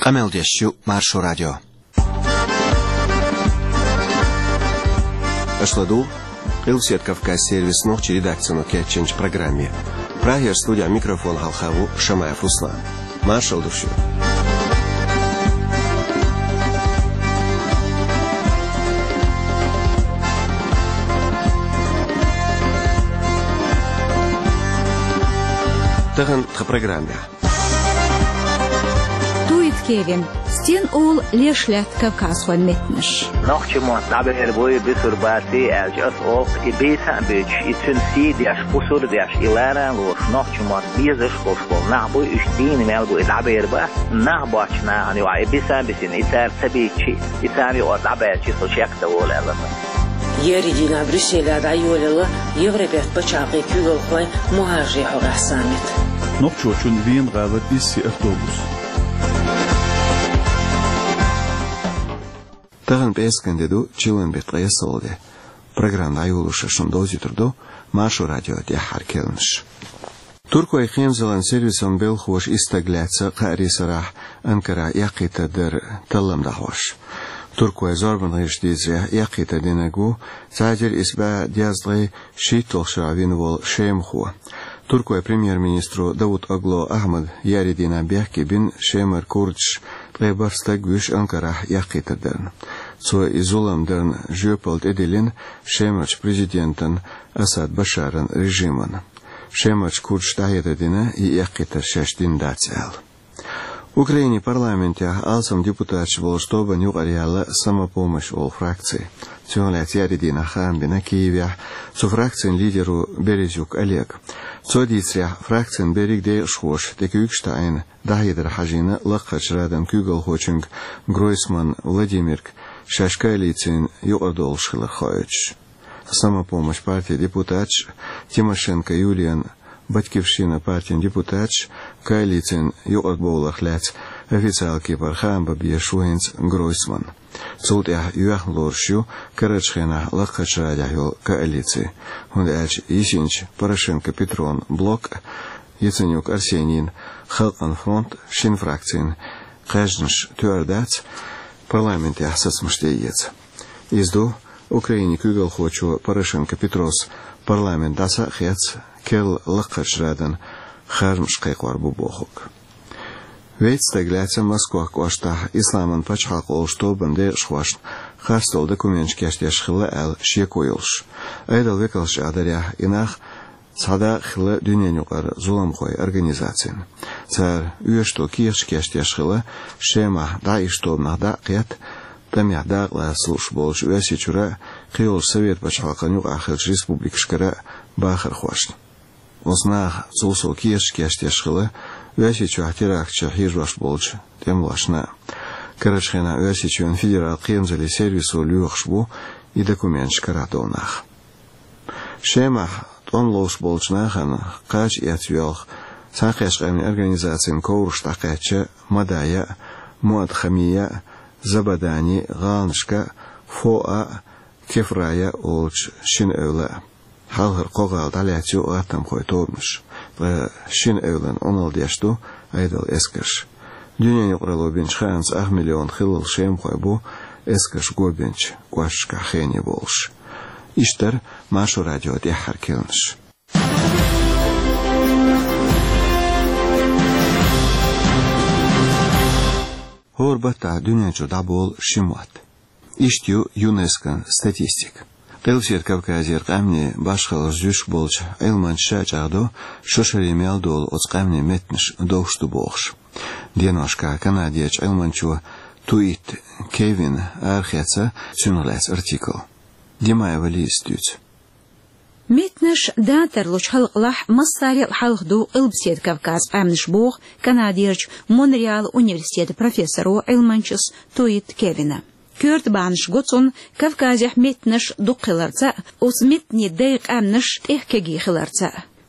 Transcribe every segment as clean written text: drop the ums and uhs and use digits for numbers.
Qamel deshchu Marsho Radio. Ashладу, Илсет Кавказ сервис ночи редакцию Кетченч программе. Прагер студия микрофон Халхаву Шамаев Руслан. Маршал душу. Таган в программе. Кевин, стен ол лешлят Кавказ ван метнеш. Нахчему табер бой бисурбати алжас ол ибиса бич итунси диаш бусур диаш илара лош нахчему бизеш бошбол набой үштин мелбой табер ба набачна ани ва ибиса бисин итар табичи итами о табичи сочекта олала. Яридина Брюсселя дайолала Европет бачaqi kügölxoy muhajir horasamit. Nokçoçun Wien ravat issi автобус. Таган пескандеду чилен бетреясолде. Программа аюлуша шундози турду Машу радио де харкелнш. Турку айхемзалан сервисом бел хош истагляца қарисарах Анкара яқита дер таллам дахош. Турку айзорбан гиштизре яқита денагу цадир исба диазлай шитолшравин вол шемху. Турку премьер-министру Давуд Огло Ахмад Яридина Бяхки бин Шемер Курдш Лебарста гвиш Анкара яқита дерн. Со изулам дерн жөпалт эделин Шемерч президентен Асад Башаран режиман. Шемерч Курдш тайедедина и яқита шештин дацел. Украине парламенте алсам депутатч был, чтобы не угоряла самопомощь ол фракции. Тюнлять Яридина Хамбина Киеве, со фракцией лидеру Березюк Олег. Цодицря фракцией Берегде Шхош, Текюкштайн, Дахидер Хажина, Лакач Радан Кюгл Хочинг, Гройсман Владимир, Шашкайлицин, Юадол Шилахович. Самопомощь партии депутатч, Тимошенко Юлиан, Батькивщина партия депутатч, Кайлицин, Юадболахляц, официалки Пархам Бабье Шуинц, Гройсман. Цултя юах лорщу, Карачхена, Лакачрадяхил, коалиции. Хундяч Исинч, Порошенко Петрон, Блок, Яценюк Арсенин, Халкан фронт, Шинфракцин, Кажнш Тюардац, парламент ясасмштеец. Изду Украине Кюгал Хочу, Порошенко Петрос, парламент Даса Хец, Кел Лакачрадан, Хармш Кайквар Бубохук. Ведь стагляться Москва кошта исламан пачхак олшто банде шхваш хастол документ кештеш хилла ал шекойлш айдал векалш адаря инах сада хилла дюненюкар зулам хой организациян цар уешто кеш кештеш хилла шема да ишто нада қият тамяда ла слуш болш уесичура қиол совет пачхаканюк ахилш республикшкара бахар хваш ознах зулсо кеш кештеш хилла Вясичу ахтиракча хижваш болч, тем лашна. Карачхена вясичу федерал кемзали сервису люхшбу и документ шкаратонах. Шемах тон лош болчнахан кач и отвелх санхешками организациям коурштакача, Мадая, Муадхамия, Забадани, Галншка, Фоа, Кефрая, Олч, Шинэвла. Халхар когал далятю атам хой тормыш. Шин эвлен онал яшту айдал эскаш. Дюня юqralo бенч ханс 1 миллион хилл шем хойбу эскаш гобенч квашка хене болш. Иштер Машу радио де харкелнш. Хорбата дюня чуда бол шимат. Иштю ЮНЕСКО статистик. Илсет Кавказер камни башхал жюш болч элман шачадо шошеремел дол от камни метнш довшту болш. Деношка канадиеч элманчу туит Кевин археца цюнлес артикл. Димаева листюц. Метнш датер луч халqlah массари халqду Илсет Кавказ амнш бог канадиеч Монреал университет профессору элманчус туит Кевина. Кёрт банш гоцун Кавказях метнш дукыларца, ус метни дейк амнш эхкеги хыларца.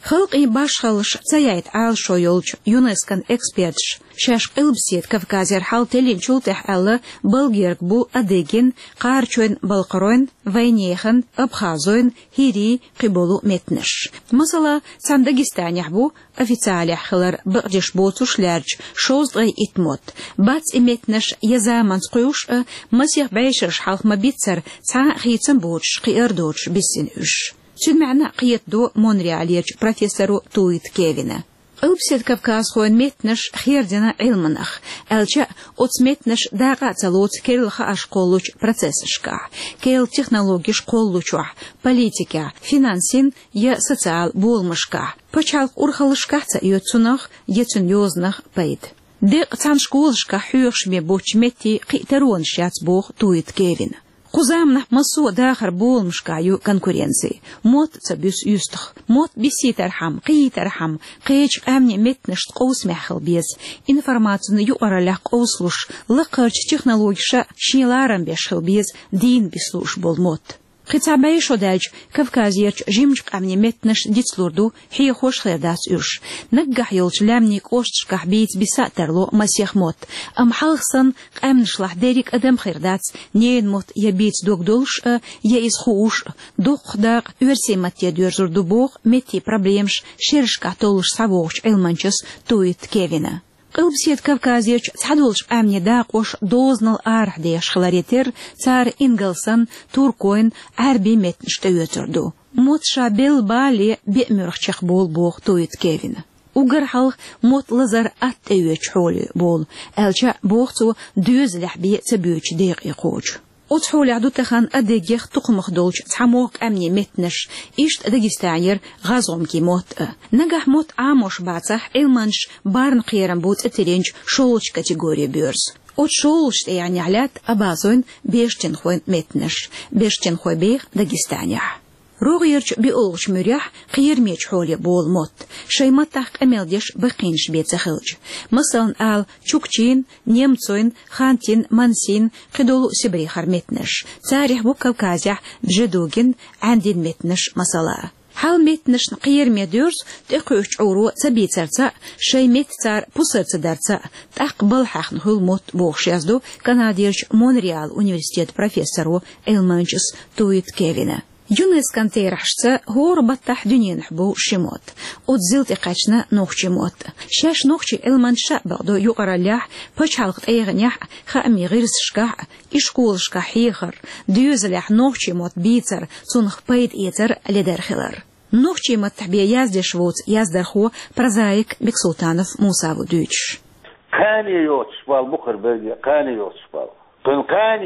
خلقي باش خلش تسيايت عال شويولج يونسكن اكسبيرتش شاش قلبسيت كفكازير حال تلين شولتح ألا بلغيرك بو أديجين قارچوين بلقروين وينيخن أبخازوين هيري قبولو متنش مثلا سام داغستان يحبو официаль خلر بقجش بوتوش لارج شوز غي اتموت باتس امتنش يزامن قيوش مسيح بايشرش حالخ مبيتسر تا خيتن بوتش قيردوش بسين اش سود معنا قيت دو مونرياليرج بروفيسورو تويت كيفينا ألبسيت كافكاز خوين متنش خير دينا علمنخ ألجا أتمتنش داقا تلوت كيلخ أشقولوش процессшка كيل технологиш قولوشوح политика финансин я социал болмышка почалк урхалышкаца йоцунах йецун йознах пайд дек цан школшка хюршме бочмети қитарон шац бог туит кевин قزامنا مسو داخر بول مشكايو كونكورنسي موت تبيس يستخ موت بيسي ترحم قي ترحم قيج امني متنش قوس محل بيز انفورماتيون يقرا لك قوسلوش لقرج تكنولوجيا شيلارن بيشل بيز دين بيسلوش بول موت قطعباي شوداج كافكازيرج جيمج امني متنش ديتلوردو هي خوش خيرداس يوش نجح يلج لامنيك اوشتشكح بيت بيساترلو مسيح موت ام حلخسن امنشلح ديريك ادم خيرداس نين موت يبيت دوغدولش يا خوش دوق داق يرسيمات يديرزر دوبوغ متي بروبليمش شيرشكا تولش سافوش المانچس تويت كيفينا قلبسيت كافكازيرج تحدولش امني داقوش دوزنل ارح ديش خلاريتر تار انجلسن توركوين عربي متنش تويتردو موت شابيل بالي بيأمرخ بول بوغ تويت كيفين وقر حلق موت لزر اتويتش حولي بول الجا بوغتو دوزلح بي تبيوش ديق يقوج وتحول عدو تخان أديجيخ تقمخ دولش تحموك أمني متنش إشت داغستانير غازوم كي موت نجح موت عاموش باتصح إلمانش بارن قيرن بوت اترينج شولش كاتيجوري بيرز وتشولش يعني علات أبازون بيشتن خوين متنش بيشتن خوي بيخ داغستانيح روغيرج بيقولش مريح قير ميج حولي بول موت شي متاق اميلديش بقينش بيتسخلج مثلا آل تشوكتين نيمتوين خانتين منسين قدولو سبري خرمتنش تاريخ بو كوكازيح بجدوغن عندين متنش مثلا حال متنش قير ميدورز تقوش عورو تبيترتا شي متتار بوسرت درتا تقبل حقن هول موت بوخش يزدو كناديرج مونريال انيفرسيتет بروفيسورو إلمانچس تويت كيفينا يونس كان تيرحشتا هو ربطح دنيا نحبو شموت وتزلت قاشنا نوخ شموت شاش نوخشي المنشا بعدو يقرا لاح باش حلقت ايغنيح خامي غير سشكاح اشكول شكاحيخر ديوزلح نوخشي موت بيتر تونخ بايد ايتر لدرخلر نوخشي موت تحبيه يازدر شوت يازدر خو برزايك بكسلطانف موسى ودوش كان يوتشبال بخر بيجي كان يوتشبال كان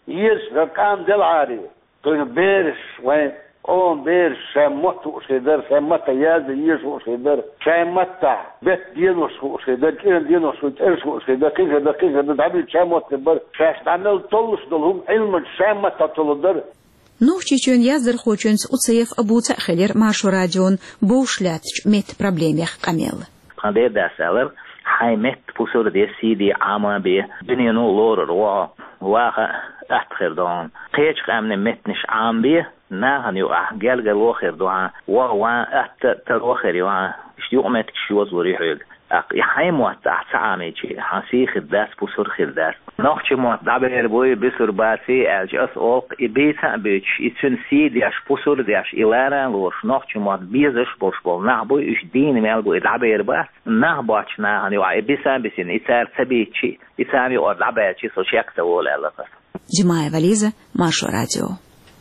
يش رقم دلعاري كن بيرش وين اون بيرش شمت وشدر شمت ياز يش وشدر شمت بيت دينوس وشدر كين دينوس وترش وشدر كين دعبي شمت بر شاش دانل طلش دلهم علم شمت تطلدر نوخچون يازر خوچنس اوصيف ابو تاخير ماشو راديون بوشلاتش مت بروبليميخ قميل قندير داسالر حيمت بوسور دي سيدي عاما بي دنيانو لور واخا أتخير دون قيش قامن متنش عام بيه ناهن يوقع جالجل وخير دوعا وان تروخير يوعا يوقمتك شو زوري يحيم واتع تعامي شيء حسي خداس بصور خداس نوخش موت دعبير بوي بصور باسي الجاس أوق إبيتا بيش يتنسي دياش بصور دياش إلارا لوش نوخش موت بيزش بوش بول نعبو إش دين مالبو دعبير باس نعبوش ناهن يوعا إبيسا بسين إتار تبيتشي إتامي أو دعبير شي سوشيك تولي ألقص جماعة فاليزة ماشو راديو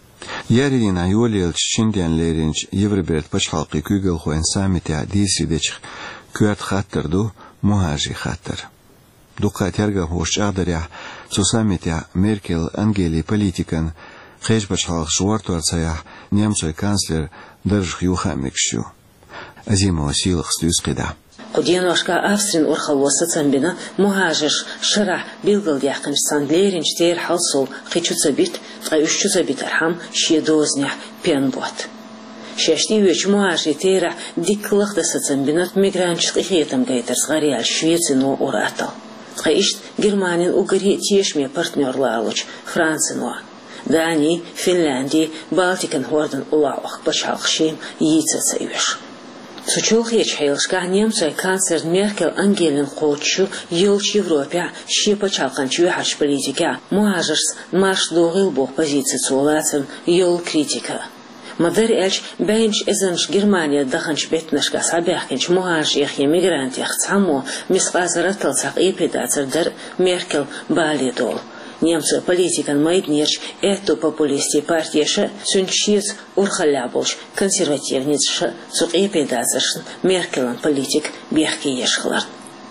يارين عيولي الشنديان ليرينج يفربرت باش حلقي كوغل خو انسامي تعديسي ديش كوات خاطر دو مهاجي خاطر دوقات يرغا هوش اغدريا سوسامي تاع ميركل انجيلي بوليتيكان خيش باش حلق شوارتو ارسايح نيمسوي كانسلر درج يوخامكشو ازيما وسيل خستوس قدا قديان واشكا أفسرين أرخل وسطن بنا مهاجش شرح بيلغل يحقن ساندليرين جتير حلصل قيشو تبيت قيوشو تبيت أرحم شي دوزنيح بيان بوت شاشتي ويش مهاجي تيرح ديك لخدة سطن بنا ميغرانش قيخيتم قيتر صغاريال شويتسنو أوراتل قيشت جرمانين وقري تيشمي بارتنر لالوش فرانسنو داني فنلاندي بالتيكن هوردن أولاوخ بشالخشين ييتسا سيوش Сучулхич хейлшка немцой канцлер Меркель Ангелин Холчу елч Европе щепа чалканчу харш политика муажерс марш догил бог позиции цулацин ел критика. Мадар эльч бэйнч эзэнш Германия даханч бетнашка сабяхкинч муаж их эмигрант их цамо мисфазара талцак эпидацер дер Меркель балидол. Немцы политикан майднерч эту популисти партияша сүнчиц урхаляболч консервативница сук эпидацершн Меркелан политик бехки ешхлар.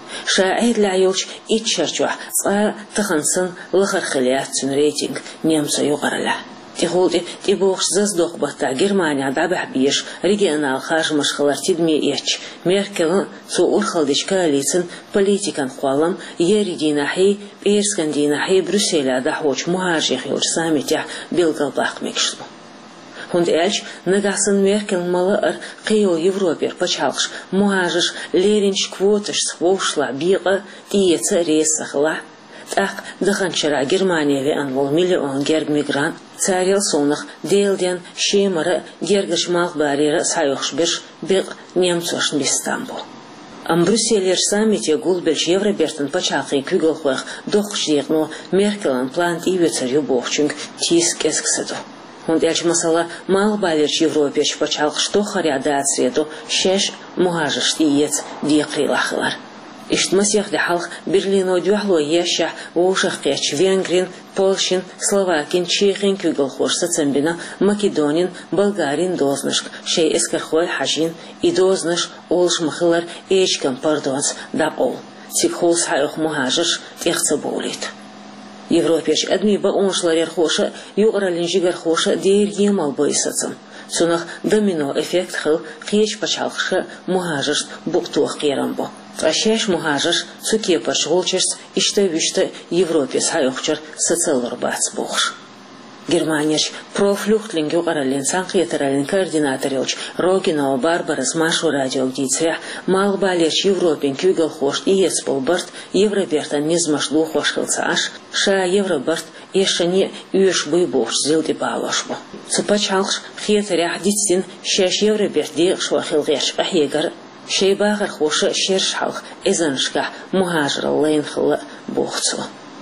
Шаэд лайолч итчерчуа ца тахансын лахархилят сүн рейтинг немца югарала. Тихолди тибохш заздох бата Германия дабах биш регионал хажмаш хлартидми эч Меркел су урхалдич коалицин политикан хвалам еридинахи перскандинахи Брюсселя дахоч муажих юр саммитя билгалбах мекшлу. Хунд эльч нагасын Меркел малар кио Европер пачалш муажиш леринч квоташ свошла бига тиеца ресахла. Так даханчара Германия анвол миллион герг мигрант царил сонах делден шемара гергаш малбарира сайохшбеш бег немцошн Стамбул. Брюсселер саммите гулбелч Евробертен пачалқи күгілхуақ доқшдиғну Меркелан план ивецарю бохчунг тис кесксаду. Он эльч масала малбалерч Европеч пачалқ что харяда ацреду шеш муажыш иец диқрилахылар. Иштмасях дахалх Берлин одюахло еща ушах кеч Венгрин, Полшин, Словакин, Чехин күгілхуш сацамбина Македонин, Болгарин дознышк, шей эскархой хажин и дозныш олш махылар эчкам пардонс даб ол. Тикхол сайох муажыш техца болит. Европеш адми ба оншларер хоша югралин жигар хоша дейр емал бойсацам. Сонах домино эффект хыл кеч пачалхша муажыш буктуах керамбо. Тращаешь муажыш цукепаш волчерс иште Европе сайохчер социалор бац бохш. Германияч профлюхтлинг югаралин санкьетералин координаторилч Рогинова Барбара с Машу радиогдицря малбалерч Европен күгел хош иец полбарт Евробертан низмашлу хошхылцаш ша Евробарт ешане үш буй бохш зилди балашбо. Цупачалш хьетерях дитсин шеш Евроберт декшвахилгерш ахегар шейбагар хоша шершхалх эзаншка муажра лейнхла бохцу.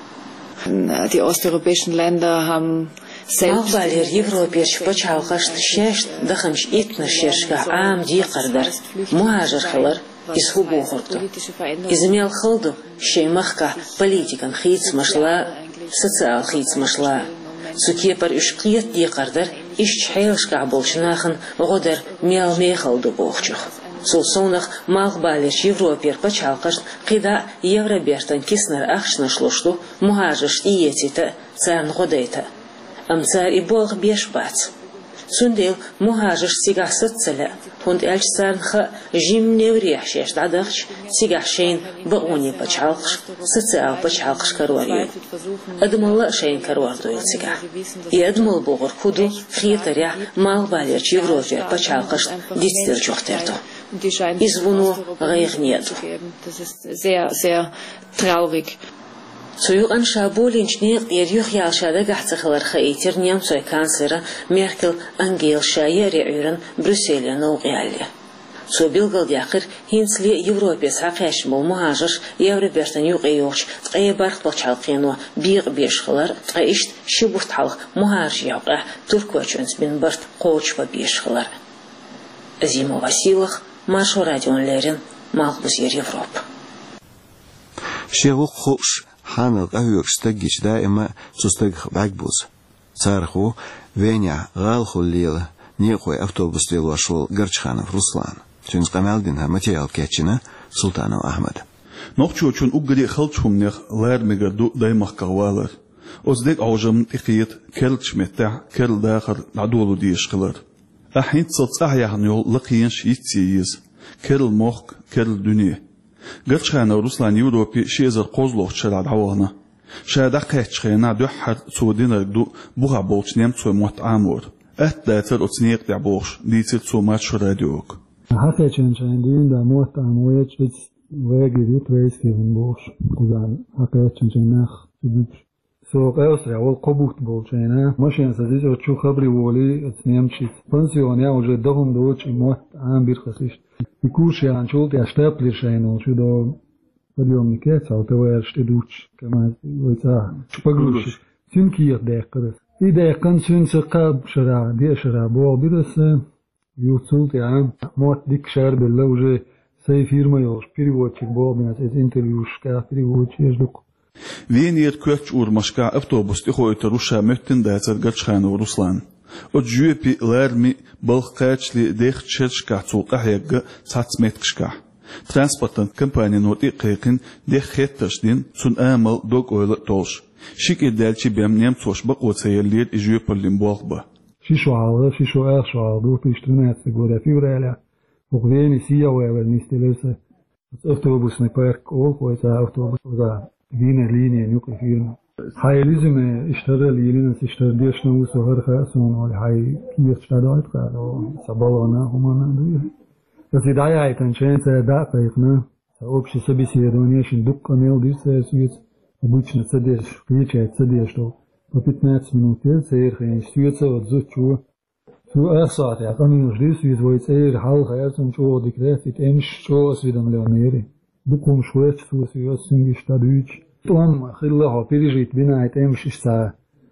Die osteuropäischen Länder haben selbst Малбалер Европеш пачалхаш шеш дахамш итнашешка ам диқардар муажрхалар исхубохурту. Измел хылду шеймахка политикан хитсмашла социал хитсмашла сукепар ушқият диқардар ишчхейлшка болшнахын годар мел мехалду бохчух. Сулсонах малбалерч Европер пачалкаш қида Евробертан киснер ахшна шлушту муажыш иетита царн годейта. Амцар и болг бешбац. Сундел муажыш сигасыт целя. Хунд эльч царнха жимневряхшеш дадахч сигашейн бауни пачалкаш социал пачалкаш каруарю. Адмалла шейн каруардуил цига. И адмал богор худу хитаря малбалерч Европер пачалкаш дитстер чохтерду. Извуну гайгнету. Das ist sehr, sehr traurig. Союг анша болинчне ерюх ялшада гахцахалар хаитер немцой канцлера Меркель Ангел Шайер юрен Брюсселя наугиалли. Со билгалдяхыр хинсли Европе сақаш мол муажыш Евробертан югайоч тқайбарх бачалқину биг бешхалар тқайшт шибуртхалх муаж яуға турквачунс бин барт қоучба бешхалар. Зима Василах Машу радионлерин Малбузер Европа. Шевук хош ханал авюрстаг гичда эма цустаг багбуз. Царху Веня галху лила некой автобус лил вошел Горчханов Руслан. Чунс камалдин материал кетчина Султанов Ахмад. Нохчу чун угди халчхумнех лармегаду даймах кавалар. Оздек аужам тихиет керлчмета керл дахар надулу дишқылар. أحيد صوت يحنيو لقينش يتسيز كرل موخ كرل دنيا قرش خانا روسلان يوروبي شيزر قوزلوخ شراد عوانا شادا قيتش خانا دوحر سودين ردو بوغا بولش نيمتسو موت عامور داتر اتنيق دع بوغش ديتر سو ماتش راديوك حقا چنچندین دا موت عامویت ويجي ديت ويسكي من بوغش قزان حقا چنچنخ بيبش سوق أسرع والقبوت بولشينا ماشين سازيز وتشو خبري ولي تنيمشي بنسيون يا وجدهم دوتش موت عام بيرخصيش يكوش يعني شولت يا شتابلر شينو شو دو اليوم نكيت أو توارش تدوتش كمان ويتا بقولش سنكير دقيقة إذا كان سن سقاب شرع دي شرع بو بيرس يوصلت يعني موت ديك شهر باللوجة سي فيرما يوش بيريوتش بو بناس انترفيوش كا بيريوتش يجدق وين يركوتش مشكا أفتوبوس تخو يتروشا مهتن داتر قرشخان ورسلان أجوي بي لارمي بالقاتش لي ديخ تشرشكا تسوقح يقا ساتسميتكشكا ترانسبورتن كمباني نوتي قيقين ديخ خيتش دين سن آمل دوك ويلق تولش شيك إدالشي بيام نيم توش بق وتسيالير إجوي باللين بوغبا شيشو عالغ شيشو آخشو عالغ تشترنات سيقودا فيوريلا وغيني سيا ويوال نيستيلسة أفتوبوس نبارك أول ويتا أفتوبوس وذا دينا لينيا نيوكي فيرما هاي لازم اشترى لينا اشترى ديش نو سهر خاصون ولا هاي كيف اشترى قالوا سبالنا هم ندوي بس دايا هاي تنشين سدا قيقنا وبش سبي سيرونيا شندق نيل ديس سيس обычно садишь включает садишь что по 15 минут سير خين سيوتsa وتزوتشو شو أسات يا قانون جديد يزوي سير حال خيارتهم شو دكتات يتمش شو أسود مليونيري بكم شوية شو سيوس سنجش تدويج طبعا خلها بيرجيت بنا يتمش إشتا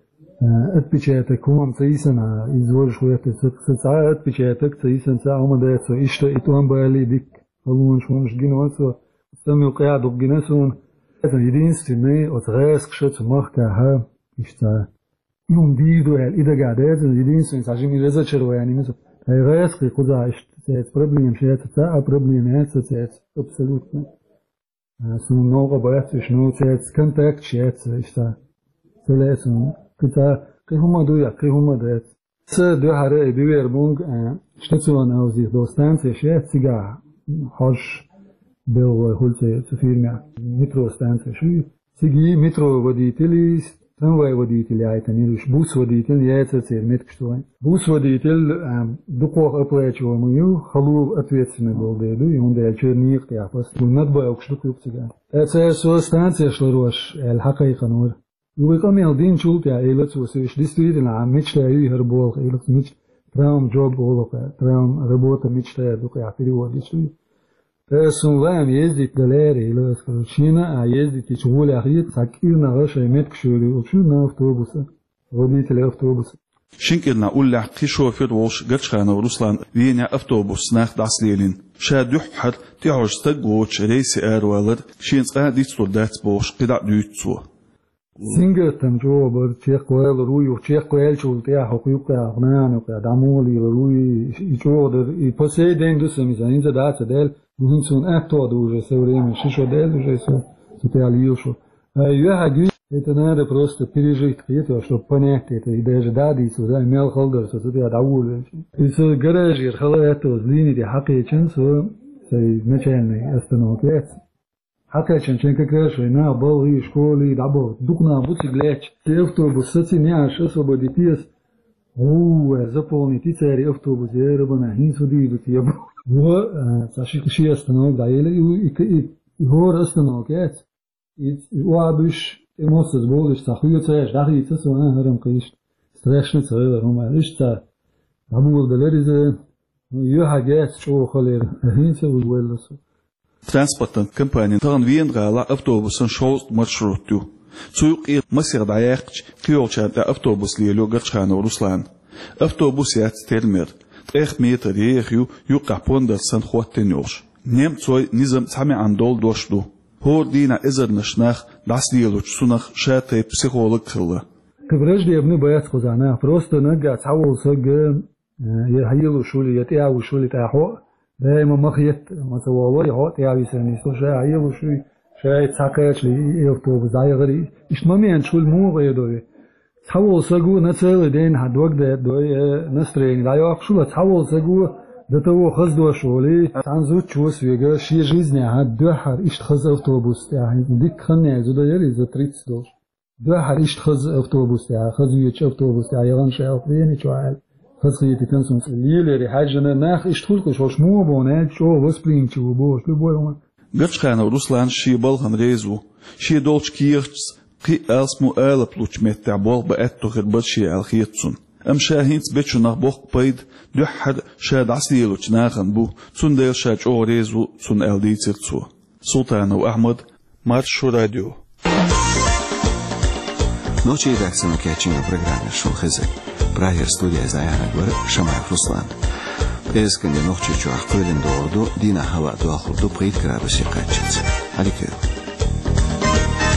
أتبيشاتك كوم تيسنا يزور شوية ساعة أتبيشاتك تيسن ساعة ما ده سو إشتا إتوان بالي بيك خلون شو مش جينو سو استمي وقاعد بجناسون هذا يدينستني وتغيس قشت مخكها إشتا يوم بيدو إذا قاعدات يدينستني ساجيني لذا شرو يعني مثلا هاي غيس قي قضاء إشتا problem شيء تاع problem هذا تاع absolutely سو نوغا بايت شنو تاع كونتاكت شيء إشتا سلاسون كتا كهما دويا كهما دات س دو هره بيبر بونج شتسوان اوزي دوستان شيء سيجا هاش بيل هولت سفيرنا مترو ستانس شو سيجي مترو وديتلي تنوي وديتلي عيتنيش بوس وديتل ياتسير متكشتوين بوس وديتل دقوق ابلاچو ميو خلو اتويتسنا بولديدو يوندا چرنيق يافس المطبع وكشتو يبتسجا اساسو ستانس شلروش الحقيقه نور ويقام يالدين شولت يا إيلتس وسويش ديستويد العام ميشتا يهربول إيلتس ميش تراوم جوب أولوكا تراوم ربوتا ميشتا دوكا يعطيري وديستويد تاسون لام يزدت دلاري إيلتس كالشينا يزدت يشغول أخيط ساكيرنا غشا يمتك شوري وشونا أفتوبوسا غبيت الأفتوبوسا شنكرنا أقول لحقي شوفير ووش قرشخانا ورسلان وينيا أفتوبوس ناخ داسليلين شاد يححر تيعوش تقوش ريسي آروالر شينس قادي تطردات بوش قدع دوتسو سينجرتم جو برتشيق ويل روي وتشيق ويل شولتيا حقوقا أغنان وكا دامولي روي يجو در يبسي دين دوسا ميزانين زدات ديل بهنسون أكتو دوجه سوريم شيشو ديل دوجه سوتياليوشو يوها جي это просто пережить это, чтобы понять это, и даже дадить сюда, имел холдер, что тут я доволен. И со гаражи, это злини, حقيقة, со начальной остановки. حقيقة شن ككرش وينا بالغي شكولي دعبو دقنا بوتي بلاش أفتوبوس ستي نعش أصبح ديتيس هو زبوني تيساري أفتوبوس يا ربنا هين سودي بتيابو هو ساشيك شيء استنوك دايلة هو استنوكات وابش emoções boas está ruim até já ri isso só não era que isto stress não sei como isto a boa deles eu حاجات شو خلير هين سوي ولا سو ترانسبورتن كمباني تغن وين غالا أفتوبوسن شوست مرشروتو سوق مسير دايقش كيولشا دا أفتوبوس ليلو قرشان ورسلان أفتوبوس يات تيرمير تريخ ميتر يخيو يوقع بوندر سن خواتين يوش نيم تسوي نظام تعمي عن دول دوشدو هو دينا إزر نشناخ داس ليلوش سنخ شاتي بسيخولوج خلا كبرج دي ابني بيات خزانة просто نرجع تعول سج يهيلو شولي يتيعو شولي تاحو دائما مخيت ما سوالي هات يعي سني سو شيء هيلو شوي شيء تساكش لي أفتوبوس زايغري إيش ما مين شول مو غيدوي تعول سجو نسأل دين هدوق ده دوي نسترين لا يأخشوا تعول سجو ده تو خز دو شولي تنزوت شوس ويجا شيء جيزني هاد دو حر إيش خز أفتوبوس يعني ديك خني زودا يري زتريتس دوش دو حر إيش خز أفتوبوس يعني خز ويش أفتوبوس يعني يغان شيء أفريني شوال خز خيتي تنسون ليلة حاجة ناخ إيش تقول كشوش مو بونه شو بس بلين شو بوش بوي هما قرش خانة ورسلان شي بالغن ريزو شي دولش كيرتس قي اسمو آلب لوش متع بوغ بأتو غير بشي الخيطسون أم شاهينس بيتشو نغبوغ بيد نحر شاد عسيلوش ناغن بو سون ديل شاج أوريزو سون ألدي تيرتسو سلطان وأحمد مارشو راديو Noći i dak sam kećima programe Šulhezek. Prajer studija Zajana Gvar, Šamaj Ruslan. Ezkan je noći ću ahkojden do ordu, dina hava do ahurdu prit gradu sjekačice. Alikeo.